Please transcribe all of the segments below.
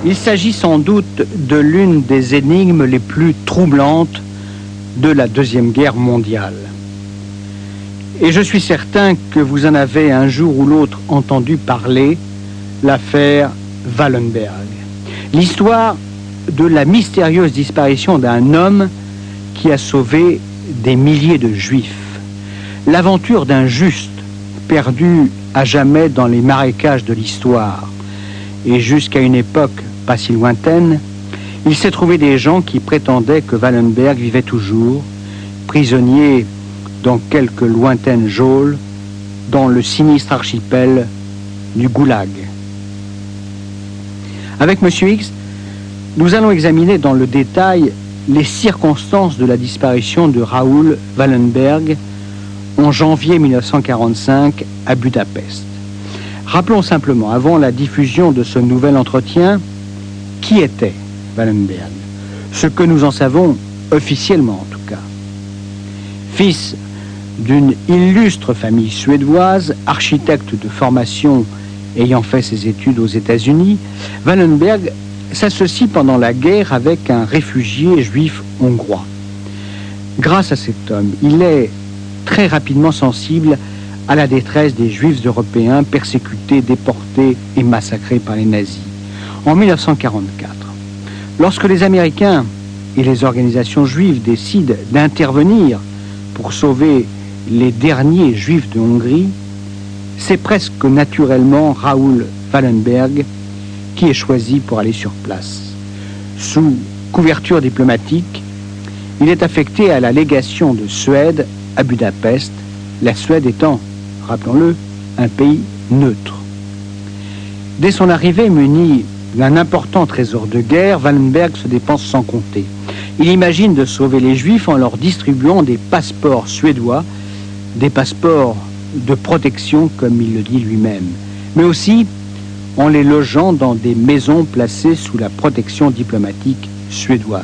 Il s'agit sans doute de l'une des énigmes les plus troublantes de la Deuxième Guerre mondiale. Et je suis certain que vous en avez un jour ou l'autre entendu parler, l'affaire Wallenberg. L'histoire de la mystérieuse disparition d'un homme qui a sauvé des milliers de juifs. L'aventure d'un juste perdu à jamais dans les marécages de l'histoire. Et jusqu'à une époque pas si lointaine, il s'est trouvé des gens qui prétendaient que Wallenberg vivait toujours, prisonnier dans quelques lointaines geôles, dans le sinistre archipel du Goulag. Avec M. X, nous allons examiner dans le détail les circonstances de la disparition de Raoul Wallenberg en janvier 1945 à Budapest. Rappelons simplement, avant la diffusion de ce nouvel entretien, qui était Wallenberg? Ce que nous en savons officiellement en tout cas. Fils d'une illustre famille suédoise, architecte de formation ayant fait ses études aux États-Unis, Wallenberg s'associe pendant la guerre avec un réfugié juif hongrois. Grâce à cet homme, il est très rapidement sensible à la détresse des juifs européens persécutés, déportés et massacrés par les nazis. En 1944, lorsque les Américains et les organisations juives décident d'intervenir pour sauver les derniers juifs de Hongrie, c'est presque naturellement Raoul Wallenberg qui est choisi pour aller sur place. Sous couverture diplomatique, il est affecté à la légation de Suède à Budapest, la Suède étant, rappelons-le, un pays neutre. Dès son arrivée, muni d'un important trésor de guerre, Wallenberg se dépense sans compter. Il imagine de sauver les Juifs en leur distribuant des passeports suédois, des passeports de protection, comme il le dit lui-même, mais aussi en les logeant dans des maisons placées sous la protection diplomatique suédoise.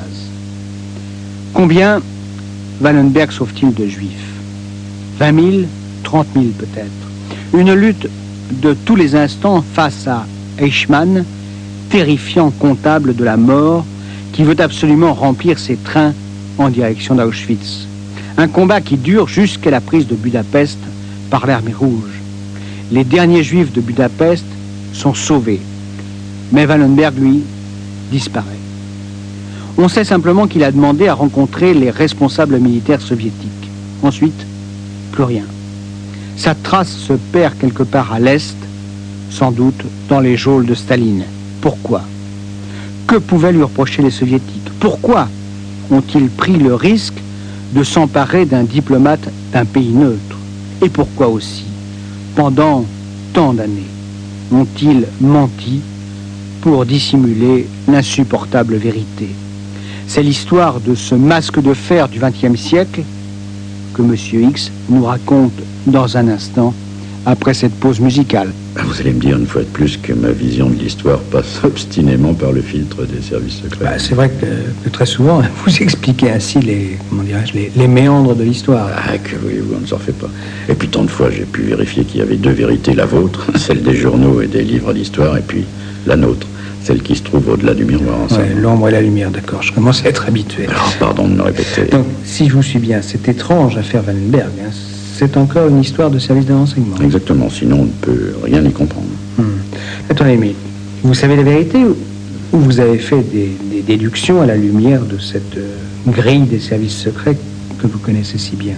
Combien Wallenberg sauve-t-il de Juifs? 20 000, 30 000 peut-être. Une lutte de tous les instants face à Eichmann, terrifiant comptable de la mort, qui veut absolument remplir ses trains en direction d'Auschwitz. Un combat qui dure jusqu'à la prise de Budapest par l'Armée rouge. Les derniers Juifs de Budapest sont sauvés, mais Wallenberg, lui, disparaît. On sait simplement qu'il a demandé à rencontrer les responsables militaires soviétiques. Ensuite, plus rien. Sa trace se perd quelque part à l'Est, sans doute dans les geôles de Staline. Pourquoi? Que pouvaient lui reprocher les soviétiques? Pourquoi ont-ils pris le risque de s'emparer d'un diplomate d'un pays neutre? Et pourquoi aussi, pendant tant d'années, ont-ils menti pour dissimuler l'insupportable vérité? C'est l'histoire de ce masque de fer du XXe siècle que M. X nous raconte dans un instant, après cette pause musicale. Vous allez me dire une fois de plus que ma vision de l'histoire passe obstinément par le filtre des services secrets. C'est vrai que très souvent, vous expliquez ainsi les méandres de l'histoire. Ah, que voulez-vous, on ne s'en refait pas. Et puis tant de fois, j'ai pu vérifier qu'il y avait deux vérités, la vôtre, celle des journaux et des livres d'histoire, et puis la nôtre, celle qui se trouve au-delà du miroir. Ouais, l'ombre et la lumière, d'accord, je commence à être habitué. Alors, pardon de me répéter. Donc, si je vous suis bien, cette étrange affaire Wallenberg, c'est encore une histoire de service de renseignement. Exactement, sinon on ne peut rien y comprendre. Attendez, mais vous savez la vérité ou vous avez fait des déductions à la lumière de cette grille des services secrets que vous connaissez si bien?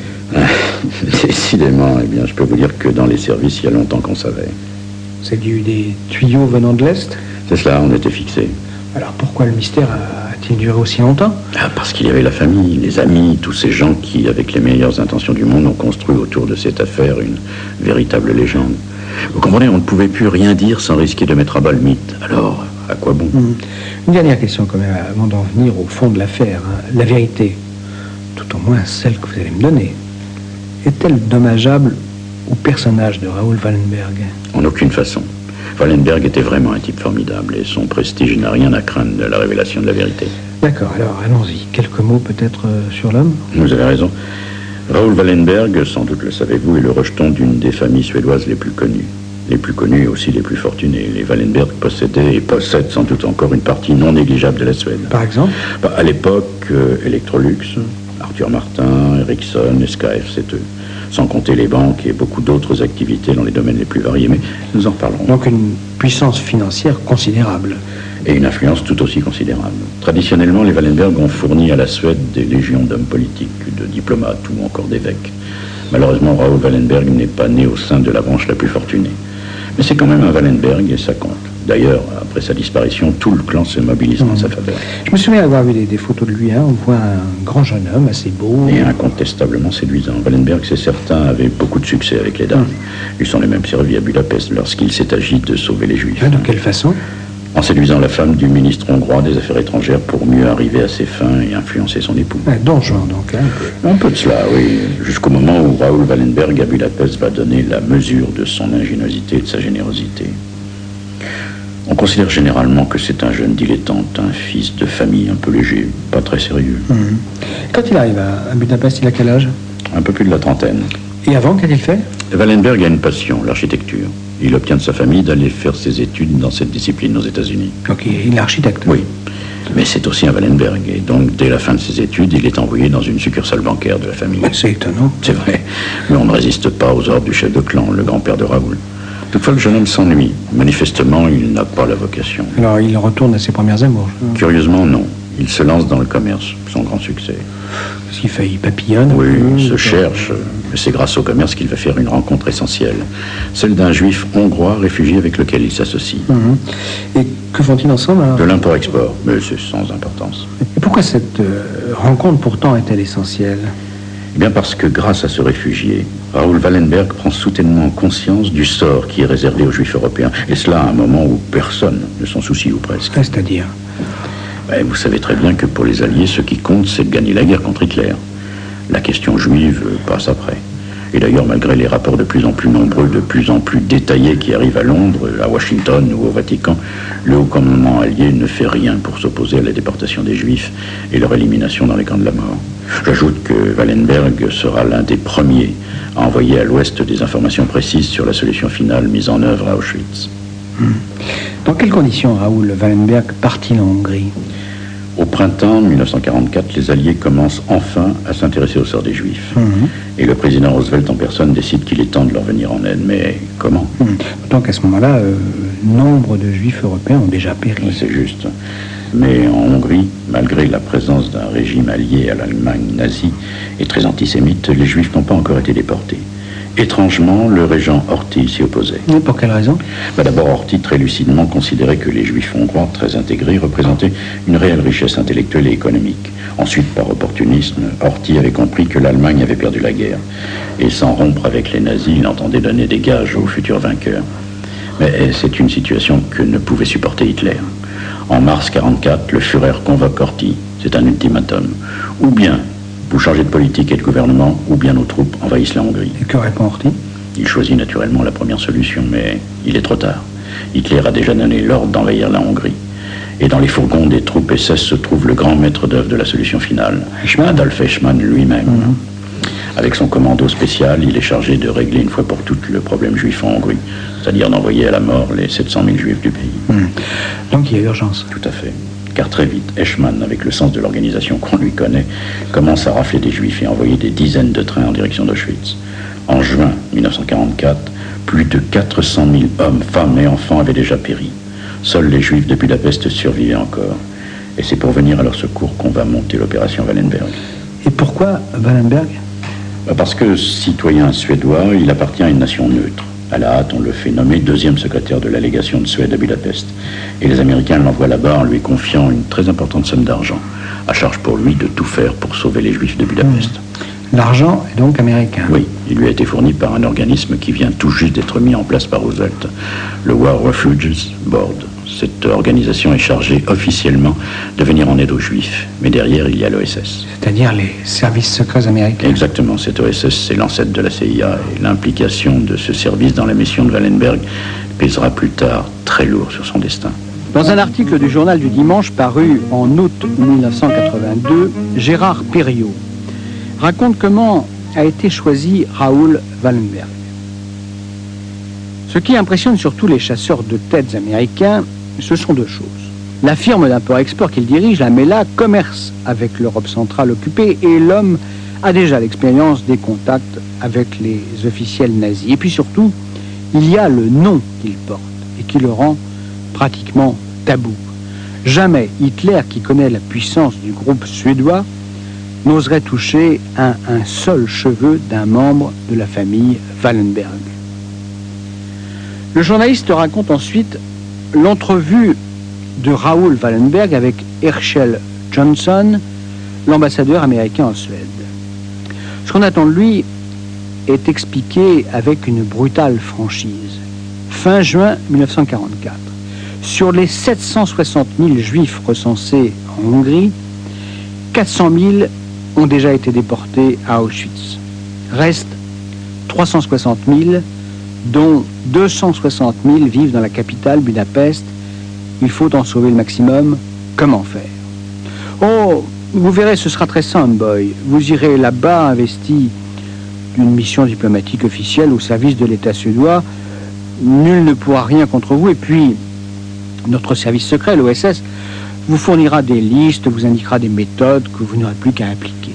Décidément, eh bien, je peux vous dire que dans les services, il y a longtemps qu'on savait. C'est des tuyaux venant de l'Est? C'est cela, on était fixés. Alors pourquoi le mystère a-t-il duré aussi longtemps? Parce qu'il y avait la famille, les amis, tous ces gens qui, avec les meilleures intentions du monde, ont construit autour de cette affaire une véritable légende. Vous comprenez, on ne pouvait plus rien dire sans risquer de mettre à bas le mythe. Alors, à quoi bon? Une dernière question quand même, avant d'en venir au fond de l'affaire. La vérité, tout au moins celle que vous allez me donner, est-elle dommageable au personnage de Raoul Wallenberg? En aucune façon. Wallenberg était vraiment un type formidable et son prestige n'a rien à craindre de la révélation de la vérité. D'accord, alors allons-y. Quelques mots peut-être sur l'homme? Vous avez raison. Raoul Wallenberg, sans doute le savez-vous, est le rejeton d'une des familles suédoises les plus connues. Les plus connus et aussi les plus fortunés. Les Wallenberg possédaient et possèdent sans doute encore une partie non négligeable de la Suède. Par exemple? À l'époque, Electrolux, Arthur Martin, Ericsson, SKF, c'est eux. Sans compter les banques et beaucoup d'autres activités dans les domaines les plus variés, mais nous en reparlerons. Donc une puissance financière considérable. Et une influence tout aussi considérable. Traditionnellement, les Wallenberg ont fourni à la Suède des légions d'hommes politiques, de diplomates ou encore d'évêques. Malheureusement, Raoul Wallenberg n'est pas né au sein de la branche la plus fortunée. Mais c'est quand même un Wallenberg et ça compte. D'ailleurs, après sa disparition, tout le clan se mobilise en sa faveur. Je me souviens avoir vu des photos de lui. On voit un grand jeune homme, assez beau. Et incontestablement séduisant. Wallenberg, c'est certain, avait beaucoup de succès avec les dames. Ils s'en est même servi à Budapest lorsqu'il s'est agi de sauver les Juifs. De quelle façon? En séduisant la femme du ministre hongrois des Affaires étrangères pour mieux arriver à ses fins et influencer son époux. Don Juan, donc. Un peu de cela, oui. Jusqu'au moment où Raoul Wallenberg à Budapest va donner la mesure de son ingéniosité et de sa générosité. On considère généralement que c'est un jeune dilettante, un fils de famille un peu léger, pas très sérieux. Quand il arrive à Budapest, il a quel âge? Un peu plus de la trentaine. Et avant, qu'a-t-il fait? Wallenberg a une passion, l'architecture. Il obtient de sa famille d'aller faire ses études dans cette discipline aux États-Unis. Donc il est architecte? Oui. Mais c'est aussi un Wallenberg. Et donc, dès la fin de ses études, il est envoyé dans une succursale bancaire de la famille. C'est étonnant. C'est vrai. Mais on ne résiste pas aux ordres du chef de clan, le grand-père de Raoul. Toutefois, le jeune homme s'ennuie. Manifestement, il n'a pas la vocation. Alors, il retourne à ses premières amours? Curieusement, non. Il se lance dans le commerce, son grand succès. Parce qu'il fait, il papillonne. Oui, il se cherche. Mais c'est grâce au commerce qu'il va faire une rencontre essentielle. Celle d'un juif hongrois réfugié avec lequel il s'associe. Et que font-ils ensemble alors? De l'import-export, mais c'est sans importance. Et pourquoi cette rencontre pourtant est-elle essentielle? Eh bien parce que grâce à ce réfugié, Raoul Wallenberg prend soudainement conscience du sort qui est réservé aux Juifs européens. Et cela à un moment où personne ne s'en soucie, ou presque. C'est-à-dire? Vous savez très bien que pour les Alliés, ce qui compte, c'est de gagner la guerre contre Hitler. La question juive passe après. Et d'ailleurs, malgré les rapports de plus en plus nombreux, de plus en plus détaillés qui arrivent à Londres, à Washington ou au Vatican, le haut commandement allié ne fait rien pour s'opposer à la déportation des Juifs et leur élimination dans les camps de la mort. J'ajoute que Wallenberg sera l'un des premiers à envoyer à l'Ouest des informations précises sur la solution finale mise en œuvre à Auschwitz. Dans quelles conditions Raoul Wallenberg part-il en Hongrie? Au printemps 1944, les Alliés commencent enfin à s'intéresser au sort des Juifs. Et le président Roosevelt en personne décide qu'il est temps de leur venir en aide. Mais comment? D'autant qu'à ce moment-là, nombre de Juifs européens ont déjà péri. C'est juste. Mais en Hongrie, malgré la présence d'un régime allié à l'Allemagne nazie et très antisémite, les Juifs n'ont pas encore été déportés. Étrangement, le régent Horthy s'y opposait. Et pour quelle raison? D'abord, Horthy très lucidement considérait que les Juifs hongrois, très intégrés, représentaient une réelle richesse intellectuelle et économique. Ensuite, par opportunisme, Horthy avait compris que l'Allemagne avait perdu la guerre. Et sans rompre avec les nazis, il entendait donner des gages aux futurs vainqueurs. Mais c'est une situation que ne pouvait supporter Hitler. En mars 1944, le Führer convoque Horthy. C'est un ultimatum. Ou bien vous changez de politique et de gouvernement, ou bien nos troupes envahissent la Hongrie. Et que répond Horthy? Il choisit naturellement la première solution, mais il est trop tard. Hitler a déjà donné l'ordre d'envahir la Hongrie. Et dans les fourgons des troupes SS se trouve le grand maître d'œuvre de la solution finale, Adolf Eichmann lui-même. Avec son commando spécial, il est chargé de régler une fois pour toutes le problème juif en Hongrie, c'est-à-dire d'envoyer à la mort les 700 000 juifs du pays. Donc il y a urgence. Tout à fait. Car très vite, Eichmann, avec le sens de l'organisation qu'on lui connaît, commence à rafler des juifs et envoyer des dizaines de trains en direction d'Auschwitz. En juin 1944, plus de 400 000 hommes, femmes et enfants avaient déjà péri. Seuls les juifs de Budapest survivaient encore. Et c'est pour venir à leur secours qu'on va monter l'opération Wallenberg. Et pourquoi Wallenberg? Parce que, citoyen suédois, il appartient à une nation neutre. À la hâte, on le fait nommer deuxième secrétaire de la légation de Suède à Budapest. Et les Américains l'envoient là-bas en lui confiant une très importante somme d'argent, à charge pour lui de tout faire pour sauver les Juifs de Budapest. L'argent est donc américain? Oui, il lui a été fourni par un organisme qui vient tout juste d'être mis en place par Roosevelt, le War Refuges Board. Cette organisation est chargée officiellement de venir en aide aux Juifs, mais derrière il y a l'OSS. C'est-à-dire les services secrets américains? Exactement, cette OSS c'est l'ancêtre de la CIA et l'implication de ce service dans la mission de Wallenberg pèsera plus tard très lourd sur son destin. Dans un article du journal du dimanche paru en août 1982, Gérard Perriot raconte comment a été choisi Raoul Wallenberg. Ce qui impressionne surtout les chasseurs de têtes américains, ce sont deux choses. La firme d'import-export qu'il dirige, la MELA, commerce avec l'Europe centrale occupée et l'homme a déjà l'expérience des contacts avec les officiels nazis. Et puis surtout, il y a le nom qu'il porte et qui le rend pratiquement tabou. Jamais Hitler, qui connaît la puissance du groupe suédois, n'oserait toucher un seul cheveu d'un membre de la famille Wallenberg. Le journaliste raconte ensuite l'entrevue de Raoul Wallenberg avec Herschel Johnson, l'ambassadeur américain en Suède. Ce qu'on attend de lui est expliqué avec une brutale franchise. Fin juin 1944, sur les 760 000 juifs recensés en Hongrie, 400 000 ont déjà été déportés à Auschwitz. Reste 360 000, dont 260 000 vivent dans la capitale, Budapest. Il faut en sauver le maximum. Comment faire? Oh, vous verrez, ce sera très simple, boy. Vous irez là-bas investi d'une mission diplomatique officielle au service de l'État suédois. Nul ne pourra rien contre vous. Et puis, notre service secret, l'OSS, vous fournira des listes, vous indiquera des méthodes que vous n'aurez plus qu'à appliquer.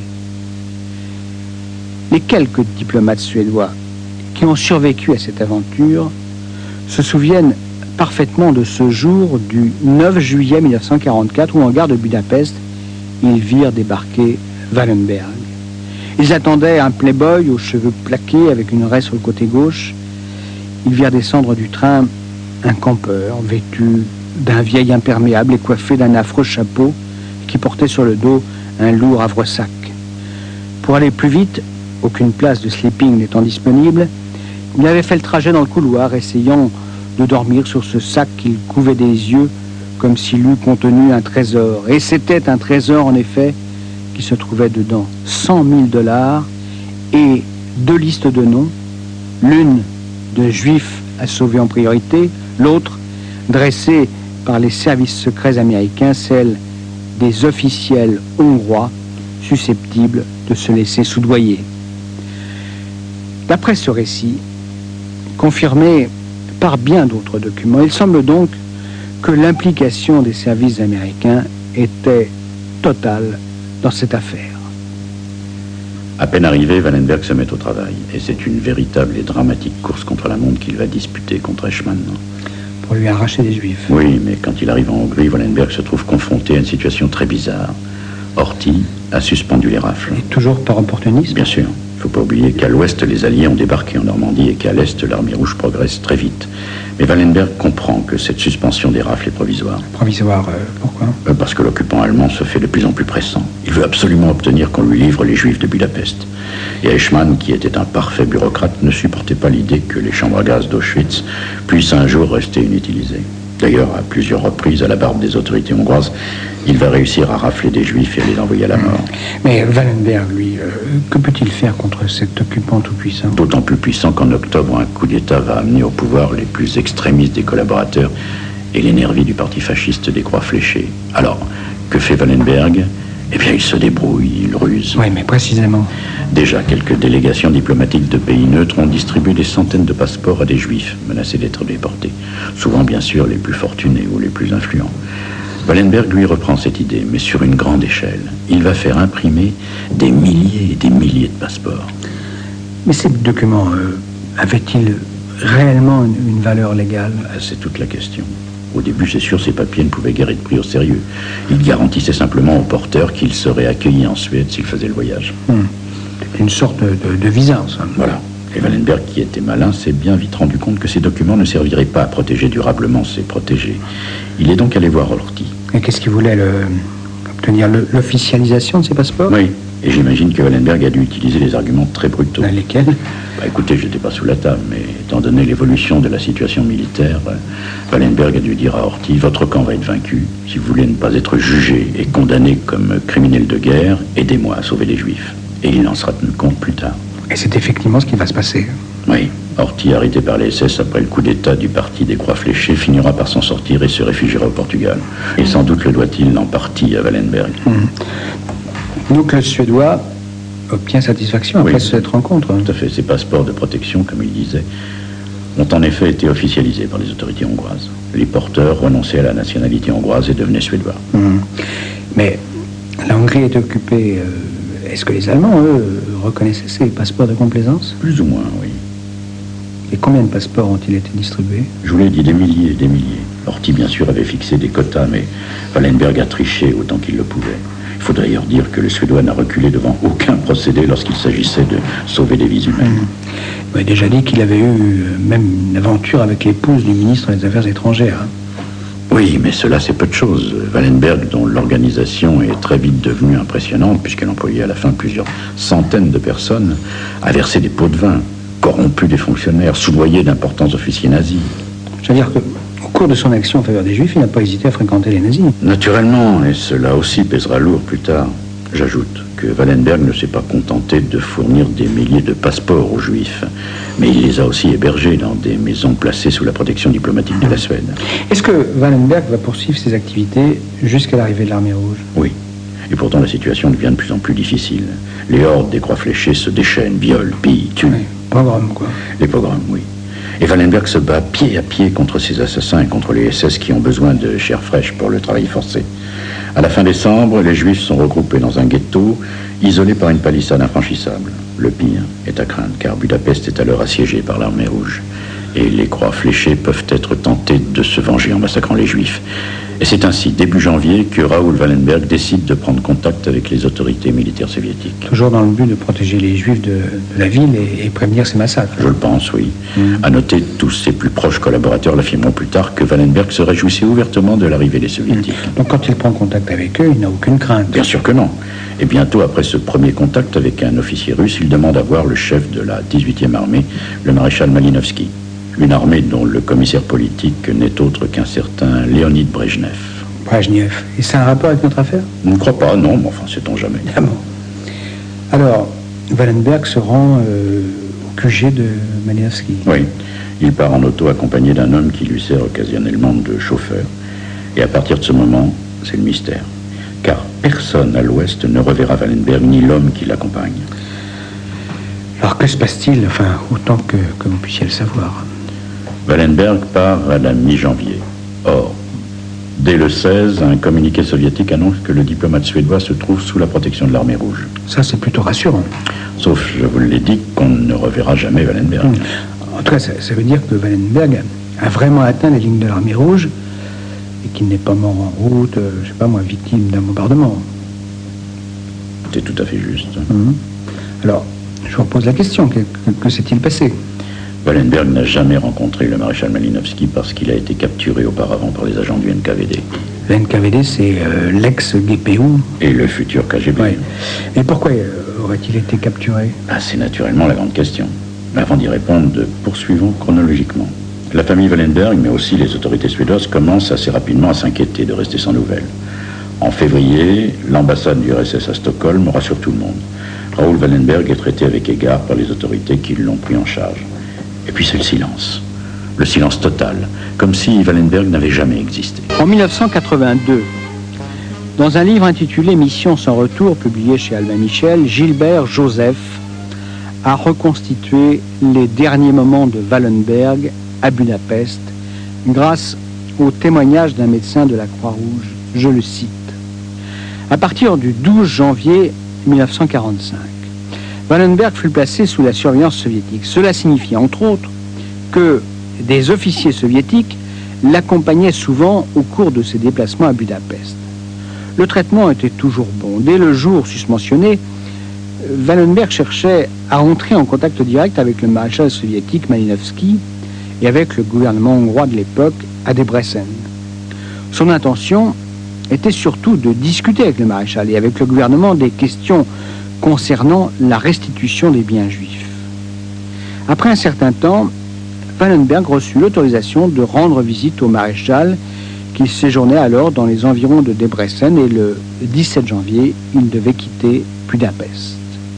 Les quelques diplomates suédois qui ont survécu à cette aventure se souviennent parfaitement de ce jour du 9 juillet 1944 où, en gare de Budapest, ils virent débarquer Wallenberg. Ils attendaient un playboy aux cheveux plaqués avec une raie sur le côté gauche. Ils virent descendre du train un campeur vêtu d'un vieil imperméable et coiffé d'un affreux chapeau qui portait sur le dos un lourd havresac. Pour aller plus vite, aucune place de sleeping n'étant disponible, il avait fait le trajet dans le couloir, essayant de dormir sur ce sac qu'il couvait des yeux comme s'il eût contenu un trésor. Et c'était un trésor, en effet, qui se trouvait dedans. 100 000 $ et 2 listes de noms, l'une de juifs à sauver en priorité, l'autre dressée par les services secrets américains, celle des officiels hongrois susceptibles de se laisser soudoyer. D'après ce récit, confirmé par bien d'autres documents, il semble donc que l'implication des services américains était totale dans cette affaire. À peine arrivé, Wallenberg se met au travail, et c'est une véritable et dramatique course contre la montre qu'il va disputer contre Eichmann. Pour lui arracher des juifs. Oui, mais quand il arrive en Hongrie, Wallenberg se trouve confronté à une situation très bizarre. Horthy a suspendu les rafles. Et toujours par opportunisme? Bien sûr. Il ne faut pas oublier qu'à l'ouest, les Alliés ont débarqué en Normandie et qu'à l'est, l'armée rouge progresse très vite. Mais Wallenberg comprend que cette suspension des rafles est provisoire. Provisoire, pourquoi? Parce que l'occupant allemand se fait de plus en plus pressant. Il veut absolument obtenir qu'on lui livre les Juifs de Budapest. Et Eichmann, qui était un parfait bureaucrate, ne supportait pas l'idée que les chambres à gaz d'Auschwitz puissent un jour rester inutilisées. D'ailleurs, à plusieurs reprises, à la barbe des autorités hongroises, il va réussir à rafler des Juifs et à les envoyer à la mort. Mais Wallenberg, lui, que peut-il faire contre cet occupant tout-puissant? D'autant plus puissant qu'en octobre, un coup d'État va amener au pouvoir les plus extrémistes des collaborateurs et les nervis du parti fasciste des Croix Fléchées. Alors, que fait Wallenberg? Eh bien, il se débrouille, il ruse. Oui, mais précisément. Déjà, quelques délégations diplomatiques de pays neutres ont distribué des centaines de passeports à des juifs menacés d'être déportés. Souvent, bien sûr, les plus fortunés ou les plus influents. Wallenberg, lui, reprend cette idée, mais sur une grande échelle. Il va faire imprimer des milliers et des milliers de passeports. Mais ces documents avaient-ils réellement une valeur légale? C'est toute la question. Au début, c'est sûr, ces papiers ne pouvaient guère être pris au sérieux. Ils garantissaient simplement aux porteurs qu'ils seraient accueillis en Suède s'ils faisaient le voyage. Une sorte de visa, en somme. Voilà. Et Wallenberg, qui était malin, s'est bien vite rendu compte que ces documents ne serviraient pas à protéger durablement ses protégés. Il est donc allé voir Horthy. Et qu'est-ce qu'il voulait obtenir l'officialisation de ces passeports? Oui. Et j'imagine que Wallenberg a dû utiliser des arguments très brutaux. Lesquels? Écoutez, je n'étais pas sous la table, mais étant donné l'évolution de la situation militaire, Wallenberg a dû dire à Horthy, votre camp va être vaincu. Si vous voulez ne pas être jugé et condamné comme criminel de guerre, aidez-moi à sauver les Juifs. Et il en sera tenu compte plus tard. Et c'est effectivement ce qui va se passer. Oui. Horthy, arrêté par les SS après le coup d'État du parti des Croix Fléchées, finira par s'en sortir et se réfugiera au Portugal. Et sans doute le doit-il en partie à Wallenberg. Donc le Suédois obtient satisfaction après cette rencontre. Tout à fait. Ses passeports de protection, comme il disait, ont en effet été officialisés par les autorités hongroises. Les porteurs renonçaient à la nationalité hongroise et devenaient suédois. Mais la Hongrie est occupée. Est-ce que les Allemands, eux, reconnaissaient ces passeports de complaisance? Plus ou moins, oui. Et combien de passeports ont-ils été distribués? Je vous l'ai dit, des milliers et des milliers. Horthy, bien sûr, avait fixé des quotas, mais Wallenberg a triché autant qu'il le pouvait. Il faut d'ailleurs dire que le Suédois n'a reculé devant aucun procédé lorsqu'il s'agissait de sauver des vies humaines. Il m'a déjà dit qu'il avait eu même une aventure avec l'épouse du ministre des Affaires étrangères. Oui, mais cela c'est peu de choses. Wallenberg, dont l'organisation est très vite devenue impressionnante, puisqu'elle employait à la fin plusieurs centaines de personnes, a versé des pots de vin, corrompu des fonctionnaires, soudoyé d'importants officiers nazis. C'est-à-dire qu'au cours de son action en faveur des Juifs, il n'a pas hésité à fréquenter les nazis. Naturellement, et cela aussi pèsera lourd plus tard. J'ajoute que Wallenberg ne s'est pas contenté de fournir des milliers de passeports aux Juifs, mais il les a aussi hébergés dans des maisons placées sous la protection diplomatique de la Suède. Est-ce que Wallenberg va poursuivre ses activités jusqu'à l'arrivée de l'armée rouge? Oui. Et pourtant, la situation devient de plus en plus difficile. Les hordes des croix fléchées se déchaînent, violent, pillent, tuent. Oui, pogrom, quoi. Les pogroms, oui. Et Wallenberg se bat pied à pied contre ces assassins et contre les SS qui ont besoin de chair fraîche pour le travail forcé. À la fin décembre, les Juifs sont regroupés dans un ghetto, isolés par une palissade infranchissable. Le pire est à craindre, car Budapest est alors assiégée par l'armée rouge. Et les croix fléchées peuvent être tentées de se venger en massacrant les Juifs. Et c'est ainsi, début janvier, que Raoul Wallenberg décide de prendre contact avec les autorités militaires soviétiques. Toujours dans le but de protéger les Juifs de la ville et prévenir ces massacres. Je le pense, oui. À noter, tous ses plus proches collaborateurs l'affirmeront plus tard que Wallenberg se réjouissait ouvertement de l'arrivée des Soviétiques. Donc quand il prend contact avec eux, il n'a aucune crainte. Bien sûr que non. Et bientôt après ce premier contact avec un officier russe, il demande à voir le chef de la 18e armée, le maréchal Malinovski. Une armée dont le commissaire politique n'est autre qu'un certain Léonid Brejnev. Brejnev. Et c'est un rapport avec notre affaire? Je ne crois pas, non, mais enfin, sait-on jamais. Ah bon. Alors, Wallenberg se rend au QG de Malinovski. Oui, il part en auto accompagné d'un homme qui lui sert occasionnellement de chauffeur. Et à partir de ce moment, c'est le mystère. Car personne à l'Ouest ne reverra Wallenberg ni l'homme qui l'accompagne. Alors que se passe-t-il, enfin, autant que vous puissiez le savoir? Wallenberg part à la mi-janvier. Or, dès le 16, un communiqué soviétique annonce que le diplomate suédois se trouve sous la protection de l'armée rouge. Ça, c'est plutôt rassurant. Sauf, je vous l'ai dit, qu'on ne reverra jamais Wallenberg. En tout cas, ça veut dire que Wallenberg a vraiment atteint les lignes de l'armée rouge et qu'il n'est pas mort en route, je sais pas moi, victime d'un bombardement. C'est tout à fait juste. Alors, je vous repose la question, que s'est-il passé? Wallenberg n'a jamais rencontré le maréchal Malinovski parce qu'il a été capturé auparavant par les agents du NKVD. Le NKVD, c'est l'ex-GPU. Et le futur KGB. Oui. Et pourquoi aurait-il été capturé? C'est naturellement la grande question. Mais avant d'y répondre, poursuivons chronologiquement. La famille Wallenberg, mais aussi les autorités suédoises, commencent assez rapidement à s'inquiéter de rester sans nouvelles. En février, l'ambassade du RSS à Stockholm rassure tout le monde. Raoul Wallenberg est traité avec égard par les autorités qui l'ont pris en charge. Et puis c'est le silence total, comme si Wallenberg n'avait jamais existé. En 1982, dans un livre intitulé Mission sans retour, publié chez Albin Michel, Gilbert Joseph a reconstitué les derniers moments de Wallenberg à Budapest grâce au témoignage d'un médecin de la Croix-Rouge. Je le cite. À partir du 12 janvier 1945, Wallenberg fut placé sous la surveillance soviétique. Cela signifie, entre autres, que des officiers soviétiques l'accompagnaient souvent au cours de ses déplacements à Budapest. Le traitement était toujours bon. Dès le jour susmentionné, Wallenberg cherchait à entrer en contact direct avec le maréchal soviétique Malinovski et avec le gouvernement hongrois de l'époque à Debrecen. Son intention était surtout de discuter avec le maréchal et avec le gouvernement des questions concernant la restitution des biens juifs. Après un certain temps, Wallenberg reçut l'autorisation de rendre visite au maréchal qui séjournait alors dans les environs de Debrecen et le 17 janvier, il devait quitter Budapest.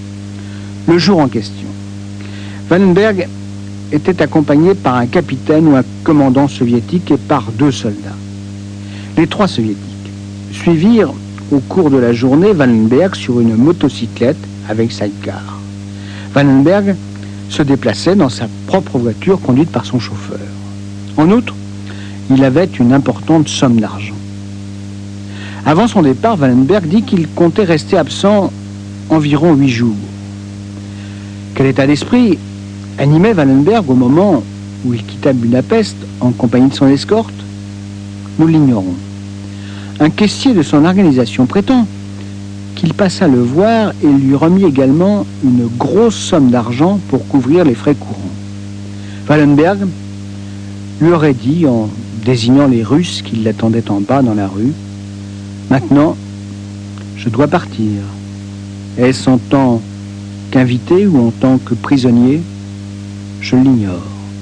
Le jour en question, Wallenberg était accompagné par un capitaine ou un commandant soviétique et par 2 soldats. Les 3 soviétiques suivirent au cours de la journée Wallenberg sur une motocyclette avec sidecar. Wallenberg se déplaçait dans sa propre voiture conduite par son chauffeur. En outre, il avait une importante somme d'argent. Avant son départ, Wallenberg dit qu'il comptait rester absent environ 8 jours. Quel état d'esprit animait Wallenberg au moment où il quitta Budapest en compagnie de son escorte? Nous l'ignorons. Un caissier de son organisation prétend qu'il passa le voir et lui remit également une grosse somme d'argent pour couvrir les frais courants. Wallenberg lui aurait dit, en désignant les Russes qui l'attendaient en bas dans la rue, « Maintenant, je dois partir. Est-ce en tant qu'invité ou en tant que prisonnier? Je l'ignore. »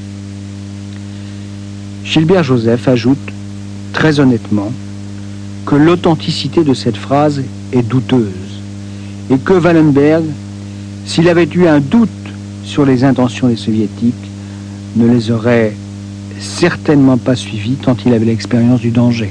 Gilbert Joseph ajoute, très honnêtement, que l'authenticité de cette phrase est douteuse et que Wallenberg, s'il avait eu un doute sur les intentions des Soviétiques, ne les aurait certainement pas suivis tant il avait l'expérience du danger.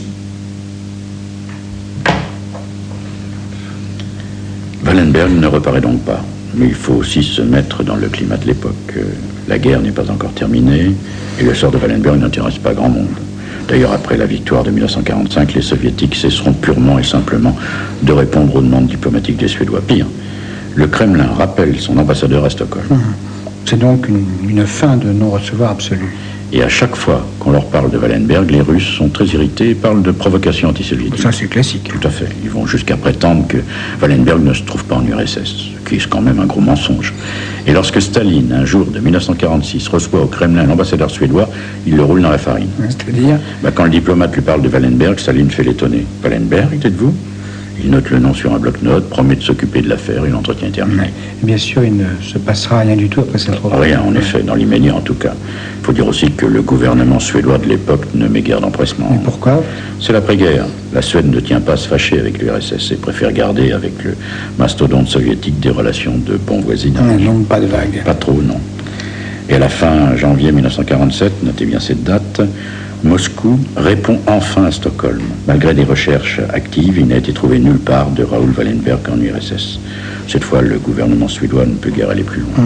Wallenberg ne reparaît donc pas, mais il faut aussi se mettre dans le climat de l'époque. La guerre n'est pas encore terminée et le sort de Wallenberg n'intéresse pas grand monde. D'ailleurs, après la victoire de 1945, les Soviétiques cesseront purement et simplement de répondre aux demandes diplomatiques des Suédois. Pire, le Kremlin rappelle son ambassadeur à Stockholm. C'est donc une fin de non-recevoir absolue. Et à chaque fois qu'on leur parle de Wallenberg, les Russes sont très irrités et parlent de provocation antisoviétique. Ça, c'est classique. Tout à fait. Ils vont jusqu'à prétendre que Wallenberg ne se trouve pas en URSS, ce qui est quand même un gros mensonge. Et lorsque Staline, un jour de 1946, reçoit au Kremlin l'ambassadeur suédois, il le roule dans la farine. C'est-à-dire Quand le diplomate lui parle de Wallenberg, Staline fait l'étonner. « Wallenberg, dites-vous » Il note le nom sur un bloc-notes, promet de s'occuper de l'affaire et l'entretien est terminé. Bien sûr, il ne se passera rien du tout après cette rencontre. Rien, en effet, dans l'immédiat en tout cas. Il faut dire aussi que le gouvernement suédois de l'époque ne met guère d'empressement. Et pourquoi? C'est l'après-guerre. La Suède ne tient pas à se fâcher avec l'URSS et préfère garder avec le mastodonte soviétique des relations de bon voisinage. Non, pas de vague. Pas trop, non. Et à la fin janvier 1947, notez bien cette date, Moscou répond enfin à Stockholm. Malgré des recherches actives, il n'a été trouvé nulle part de Raoul Wallenberg en URSS. Cette fois, le gouvernement suédois ne peut guère aller plus loin.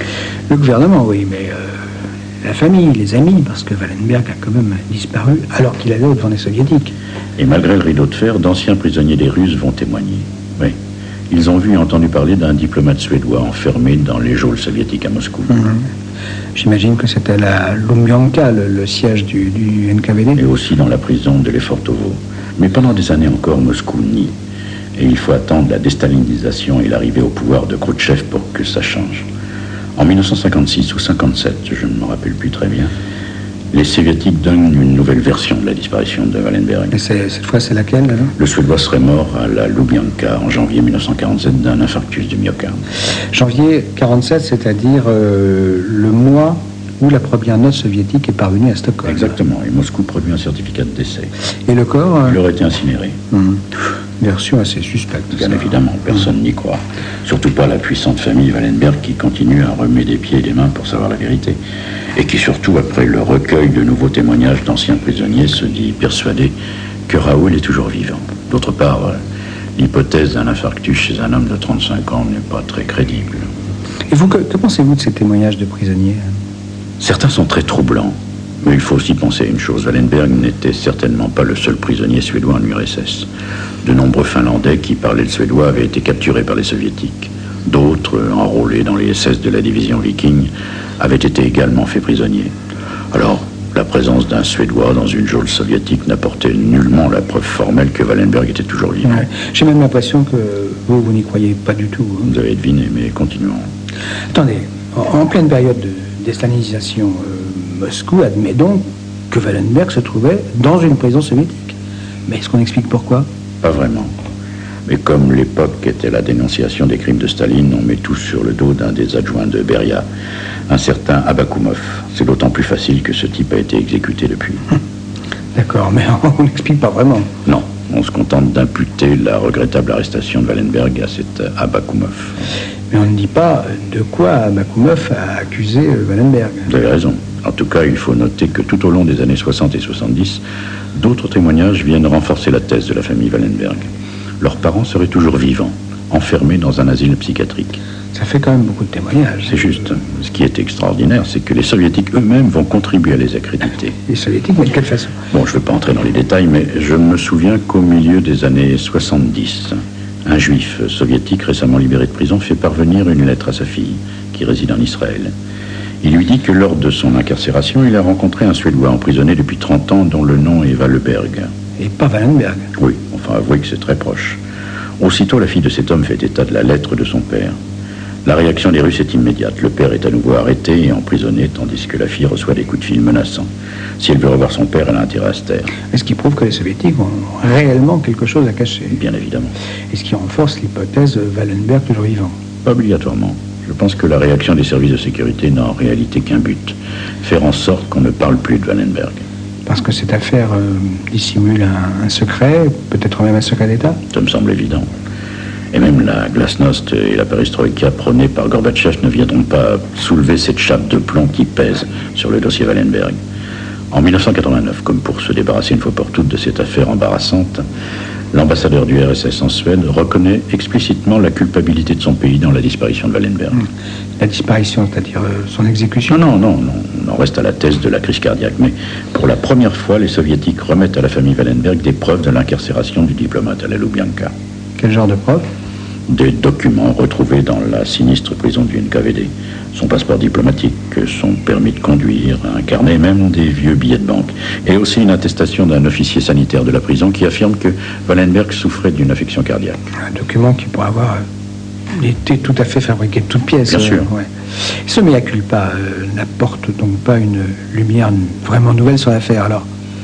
Le gouvernement, oui, mais la famille, les amis, parce que Wallenberg a quand même disparu alors qu'il allait au-devant des Soviétiques. Et malgré le rideau de fer, d'anciens prisonniers des Russes vont témoigner. Oui, ils ont vu et entendu parler d'un diplomate suédois enfermé dans les geôles soviétiques à Moscou. J'imagine que c'était la Lumyanka, le siège du NKVD. Et aussi dans la prison de Lefortovo. Mais pendant des années encore, Moscou nie. Et il faut attendre la déstalinisation et l'arrivée au pouvoir de Khrouchtchev pour que ça change. En 1956 ou 57, je ne me rappelle plus très bien, les Soviétiques donnent une nouvelle version de la disparition de Wallenberg. Et cette fois, c'est laquelle, alors? Le Suédois serait mort à la Lubyanka en janvier 1947 d'un infarctus du myocarde. Janvier 47, c'est-à-dire le mois où la première note soviétique est parvenue à Stockholm. Exactement, et Moscou produit un certificat de décès. Et le corps Il aurait été incinéré. Version assez suspecte. Bien évidemment, personne n'y croit. Surtout pas la puissante famille Wallenberg qui continue à remuer des pieds et des mains pour savoir la vérité. Et qui surtout, après le recueil de nouveaux témoignages d'anciens prisonniers, se dit persuadé que Raoul est toujours vivant. D'autre part, l'hypothèse d'un infarctus chez un homme de 35 ans n'est pas très crédible. Et vous, que pensez-vous de ces témoignages de prisonniers? Certains sont très troublants. Mais il faut aussi penser à une chose. Wallenberg n'était certainement pas le seul prisonnier suédois en URSS. De nombreux Finlandais qui parlaient le suédois avaient été capturés par les Soviétiques. D'autres, enrôlés dans les SS de la division Viking, avaient été également faits prisonniers. Alors, la présence d'un Suédois dans une geôle soviétique n'apportait nullement la preuve formelle que Wallenberg était toujours vivant. Ouais. J'ai même l'impression que vous n'y croyez pas du tout. Vous avez deviné, mais continuons. Attendez, en pleine période de déstalinisation, Moscou admet donc que Wallenberg se trouvait dans une prison soviétique. Mais est-ce qu'on explique pourquoi? Pas vraiment. Mais comme l'époque était la dénonciation des crimes de Staline, on met tout sur le dos d'un des adjoints de Beria, un certain Abakoumov. C'est d'autant plus facile que ce type a été exécuté depuis. D'accord, mais on n'explique pas vraiment. Non, on se contente d'imputer la regrettable arrestation de Wallenberg à cet Abakoumov. Mais on ne dit pas de quoi Abakoumov a accusé Wallenberg. Vous avez raison. En tout cas, il faut noter que tout au long des années 60 et 70, d'autres témoignages viennent renforcer la thèse de la famille Wallenberg. Leurs parents seraient toujours vivants, enfermés dans un asile psychiatrique. Ça fait quand même beaucoup de témoignages. C'est juste. Ce qui est extraordinaire, c'est que les Soviétiques eux-mêmes vont contribuer à les accréditer. Les Soviétiques, mais de quelle façon? Bon, je ne veux pas entrer dans les détails, mais je me souviens qu'au milieu des années 70, un juif soviétique récemment libéré de prison fait parvenir une lettre à sa fille, qui réside en Israël. Il lui dit que lors de son incarcération, il a rencontré un Suédois emprisonné depuis 30 ans dont le nom est Wallenberg. Et pas Wallenberg. Oui, enfin avouez que c'est très proche. Aussitôt, la fille de cet homme fait état de la lettre de son père. La réaction des Russes est immédiate. Le père est à nouveau arrêté et emprisonné, tandis que la fille reçoit des coups de fil menaçants. Si elle veut revoir son père, elle a intérêt à se taire. Est-ce qui prouve que les Soviétiques ont réellement quelque chose à cacher? Bien évidemment. Et ce qui renforce l'hypothèse de Wallenberg toujours vivant? Pas obligatoirement. Je pense que la réaction des services de sécurité n'a en réalité qu'un but. Faire en sorte qu'on ne parle plus de Wallenberg. Parce que cette affaire dissimule un secret, peut-être même un secret d'État? Ça me semble évident. Et même la glasnost et la perestroïka prônée par Gorbatchev ne viendront pas soulever cette chape de plomb qui pèse sur le dossier Wallenberg. En 1989, comme pour se débarrasser une fois pour toutes de cette affaire embarrassante, l'ambassadeur du RSS en Suède reconnaît explicitement la culpabilité de son pays dans la disparition de Wallenberg. La disparition, c'est-à-dire son exécution? Non, on en reste à la thèse de la crise cardiaque. Mais pour la première fois, les Soviétiques remettent à la famille Wallenberg des preuves de l'incarcération du diplomate à la Lubyanka. Quel genre de preuves? Des documents retrouvés dans la sinistre prison du NKVD. Son passeport diplomatique, son permis de conduire, un carnet, même des vieux billets de banque. Et aussi une attestation d'un officier sanitaire de la prison qui affirme que Wallenberg souffrait d'une affection cardiaque. Un document qui pourrait avoir été tout à fait fabriqué de toutes pièces. Bien sûr. Ouais. Ce mea culpa n'apporte donc pas une lumière vraiment nouvelle sur l'affaire. Alors,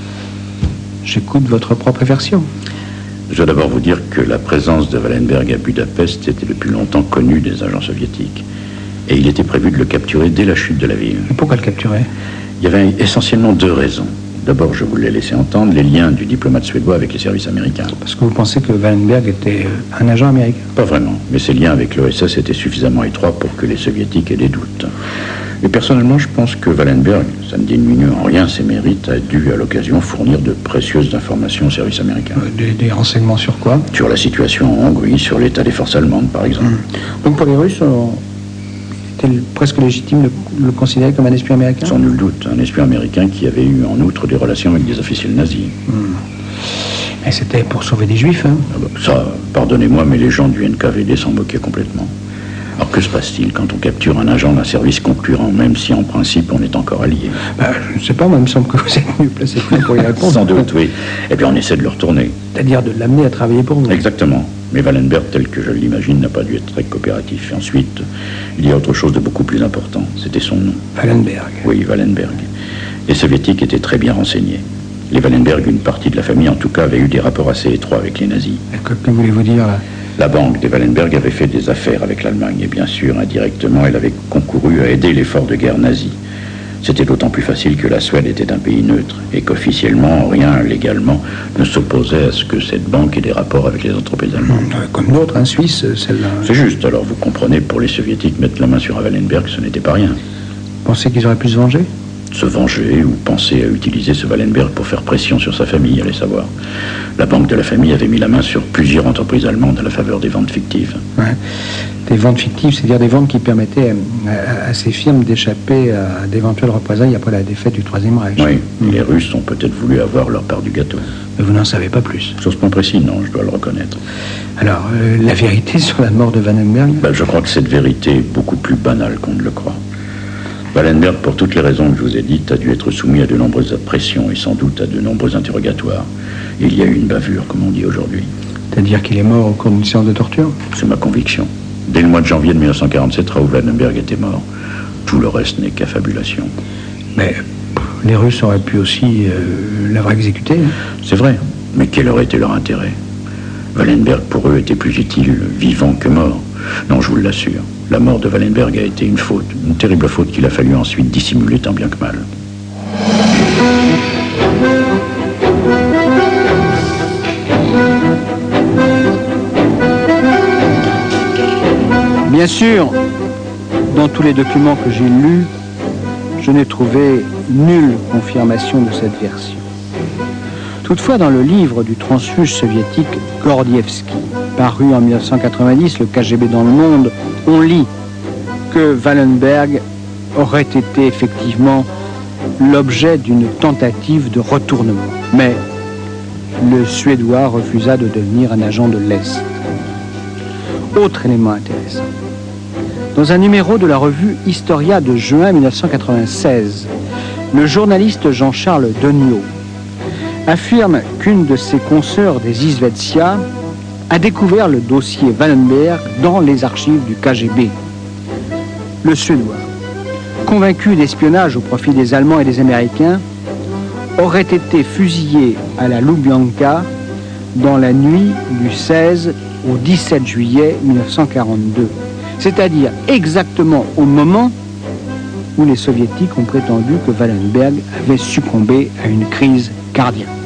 j'écoute votre propre version. Je dois d'abord vous dire que la présence de Wallenberg à Budapest était depuis longtemps connue des agents soviétiques. Et il était prévu de le capturer dès la chute de la ville. Et pourquoi le capturer? Il y avait essentiellement deux raisons. D'abord, je vous l'ai laissé entendre, les liens du diplomate suédois avec les services américains. Parce que vous pensez que Wallenberg était un agent américain? Pas vraiment, mais ses liens avec l'OSS étaient suffisamment étroits pour que les soviétiques aient des doutes. Et personnellement, je pense que Wallenberg, ça ne diminue en rien ses mérites, a dû à l'occasion fournir de précieuses informations aux services américains. Des renseignements sur quoi? Sur la situation en Hongrie, sur l'état des forces allemandes, par exemple. Donc pour les Russes, était presque légitime de le considérer comme un espion américain? Sans nul doute, un espion américain qui avait eu en outre des relations avec des officiels nazis. Et c'était pour sauver des juifs, hein? Ça, pardonnez-moi, mais les gens du NKVD s'en moquaient complètement. Alors que se passe-t-il quand on capture un agent d'un service concurrent, même si en principe on est encore alliés? Je ne sais pas, moi il me semble que vous êtes mieux placé pour y répondre. Sans doute, oui. Et puis on essaie de le retourner. C'est-à-dire de l'amener à travailler pour vous? Exactement. Mais Wallenberg, tel que je l'imagine, n'a pas dû être très coopératif. Et ensuite, il y a autre chose de beaucoup plus important. C'était son nom. Wallenberg. Oui, Wallenberg. Les soviétiques étaient très bien renseignés. Les Wallenberg, une partie de la famille en tout cas, avait eu des rapports assez étroits avec les nazis. Que voulez-vous dire là? La banque des Wallenberg avait fait des affaires avec l'Allemagne et bien sûr, indirectement, elle avait concouru à aider l'effort de guerre nazi. C'était d'autant plus facile que la Suède était un pays neutre et qu'officiellement, rien légalement ne s'opposait à ce que cette banque ait des rapports avec les entreprises allemandes. Comme d'autres, hein, Suisse, celle-là. C'est juste, alors vous comprenez, pour les soviétiques, mettre la main sur un Wallenberg, ce n'était pas rien. Vous pensez qu'ils auraient pu se venger? Se venger ou penser à utiliser ce Wallenberg pour faire pression sur sa famille, allez savoir. La banque de la famille avait mis la main sur plusieurs entreprises allemandes à la faveur des ventes fictives. Ouais. Des ventes fictives, c'est-à-dire des ventes qui permettaient à ces firmes d'échapper à d'éventuelles représailles après la défaite du Troisième Reich. Oui, les Russes ont peut-être voulu avoir leur part du gâteau. Mais vous n'en savez pas plus. Sur ce point précis, non, je dois le reconnaître. Alors, la vérité sur la mort de Wallenberg? Je crois que cette vérité est beaucoup plus banale qu'on ne le croit. Wallenberg, pour toutes les raisons que je vous ai dites, a dû être soumis à de nombreuses pressions et sans doute à de nombreux interrogatoires. Et il y a eu une bavure, comme on dit aujourd'hui. C'est-à-dire qu'il est mort au cours d'une séance de torture? C'est ma conviction. Dès le mois de janvier de 1947, Raoul Wallenberg était mort. Tout le reste n'est qu'affabulation. Mais les Russes auraient pu aussi l'avoir exécuté. Hein? C'est vrai, mais quel aurait été leur intérêt? Wallenberg, pour eux, était plus utile vivant que mort. Non, je vous l'assure. La mort de Wallenberg a été une faute, une terrible faute qu'il a fallu ensuite dissimuler tant bien que mal. Bien sûr, dans tous les documents que j'ai lus, je n'ai trouvé nulle confirmation de cette version. Toutefois, dans le livre du transfuge soviétique Gordievski, paru en 1990, le KGB dans le monde, on lit que Wallenberg aurait été effectivement l'objet d'une tentative de retournement. Mais le Suédois refusa de devenir un agent de l'Est. Autre élément intéressant. Dans un numéro de la revue Historia de juin 1996, le journaliste Jean-Charles Deniau affirme qu'une de ses consoeurs des Izvetstia a découvert le dossier Wallenberg dans les archives du KGB. Le Suédois, convaincu d'espionnage au profit des Allemands et des Américains, aurait été fusillé à la Lubyanka dans la nuit du 16 au 17 juillet 1942, c'est-à-dire exactement au moment où les Soviétiques ont prétendu que Wallenberg avait succombé à une crise cardiaque.